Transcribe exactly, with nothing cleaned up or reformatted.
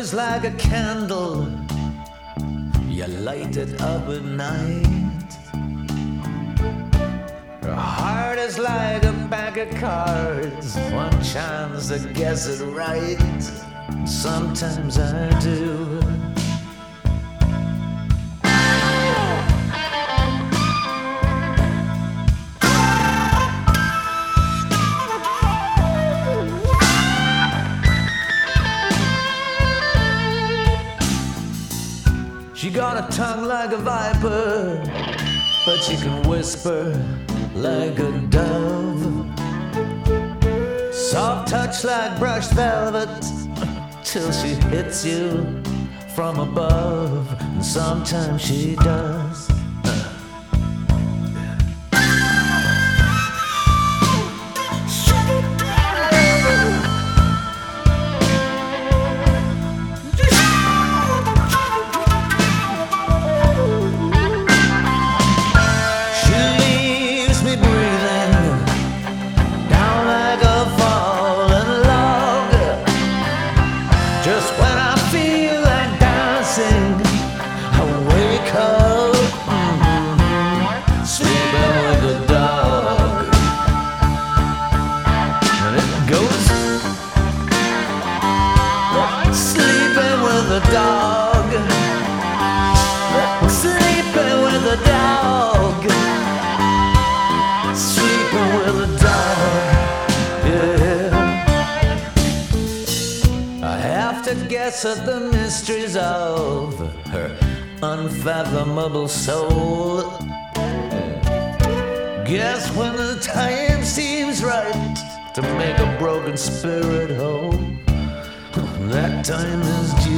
is like a candle, you light it up at night. Her heart is like a pack of cards, one chance to guess it right. Sometimes I do. She got a tongue like a viper, but she can whisper like a dove. Soft touch like brushed velvet, till she hits you from above. And sometimes she does. Just when I feel like dancing, I wake up, mm-hmm, sleeping with the dog. And it goes, sleeping with the dog, sleeping with the dog, sleeping with the dog, yeah. I have to guess at the mysteries of her unfathomable soul. Guess when the time seems right to make a broken spirit whole. That time is due.